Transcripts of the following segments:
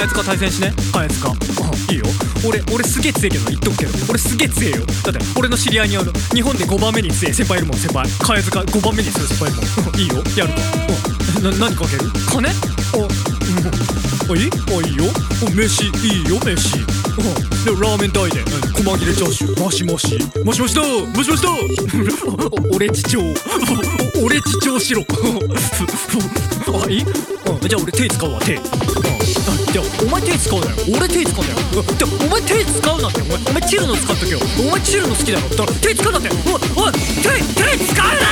ハヤツカ対戦しね。ハヤツカいいよ。俺すげえ強えけど言っとくけど、俺すげえ強えよ。だって俺の知り合いに日本で5番目に強え先輩いるもん。先輩ハヤツカ5番目に強い先輩いるもん。いいよ、やるか。何かける？金？いい？いいよ。飯いいよ、飯。でラーメン代で細切れチャーシューマシマシマシマシだマシマシだ俺父長俺父長しろあ、いい？じゃあ俺手使うわ、手。じゃあお前手使うなよ。俺手使うんだよ。じゃあお前手使うなって。お前チルノ使っとけよ。お前チルノ好きだろ。だから手使うなって。おい手使うなって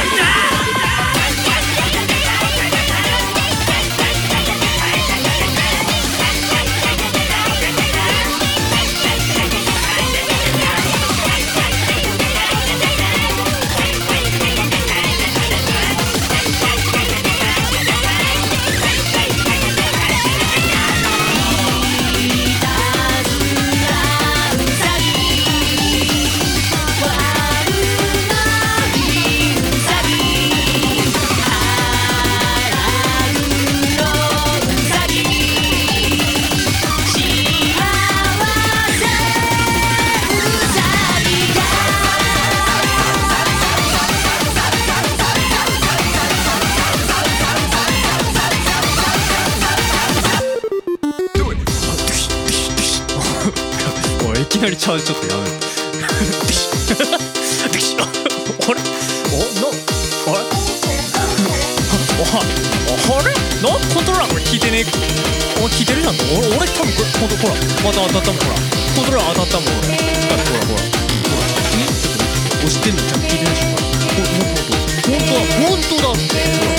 いきなりチャージちょっとやめるあれコントローラーこれ効いてねえ。効いてるじゃん。俺多分これほらまた当たったもん。ほらコントローラー当たったもん。だってほら押してんのちゃんと効いてないでしょ。ほんとだって。